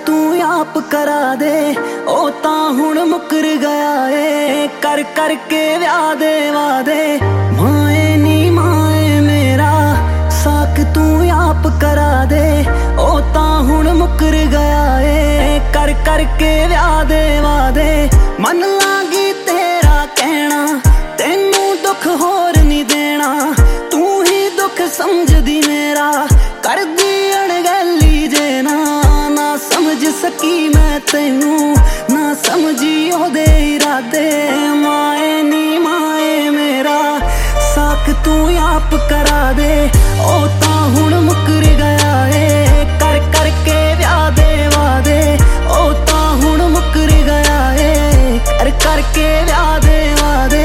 तू आप करा दे ओ तां हुण मुकर गया ए कर कर के व्याह दे वादे माए नी माए मेरा साक तू आप करा दे ओ तां हुण मुकर गया ए कर कर के व्याह दे वादे मन लागी तेरा कहना तेनू दुख होर नहीं देना तू ही दुख समझदी मेरा कर दी अणगैली जे ना समझ सकी मैं तेनू ना समझी ओदे इरादे माए नी माए मेरा साक तू आप करा दे ओ तां हुण मुकर गया ए कर कर के व्याह दे वादे ओ तां हुण मुकर गया ए कर कर के व्याह दे वादे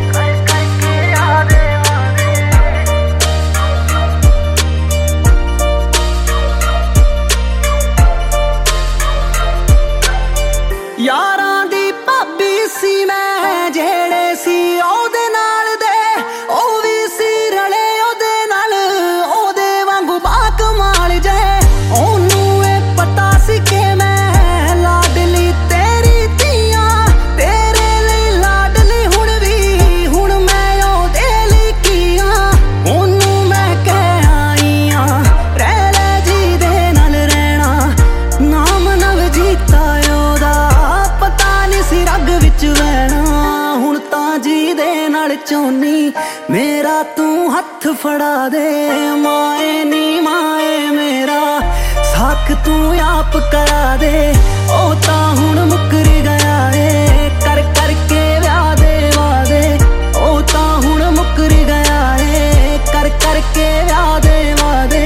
यारां दी भाभी सी मैं जेड़े सी ओदे नाल दे ओ वी सी रले ओदे नाल ओदे वांगू बाकमाल जे ओनू ए पता सी कि मैं लाडली तेरी धीआं तेरे लई लाडली हुण मैं ओदे लई कीआं ओनू मैं कह आई आं रह ले जी दे नाल रहना नाम नवजीता रग विच वैना हुण तां जी दे नाल चौनी मेरा तू हथ फड़ा दे माए नी माए मेरा साक तू आप करा दे ओ तां हुण मुकर गया ए कर कर के व्याह दे वादे ओ तां हुण मुकर गया ए कर कर के व्याह दे वादे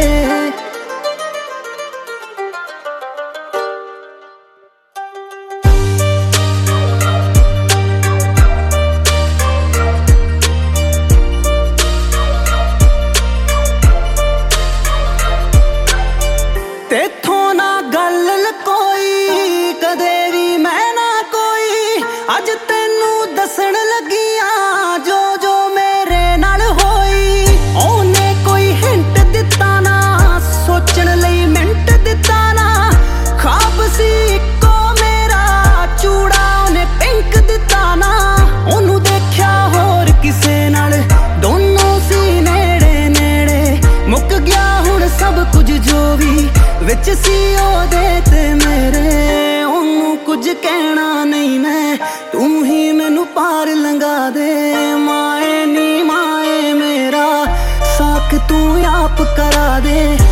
तेथों ना गल लकोई कदे भी मैं ना कोई अज तेनू दसन लगियां जो जो मेरे नाल होई ओने कोई हिंट दिता ना सोचण लई मिंट दिता ना ख्वाब सी इक्को मेरा चूड़ा ओने पिंक दिता ना ओनू देखिया होर किसे नाल दोनों सी नेड़े नेड़े मुक गया हुण सब कुछ जो भी विच सी ओदे ते मेरे ओनू कुछ कहना नहीं मैं तू ही मैनू पार लंघा दे माए नी माए मेरा साक तू आप करा दे।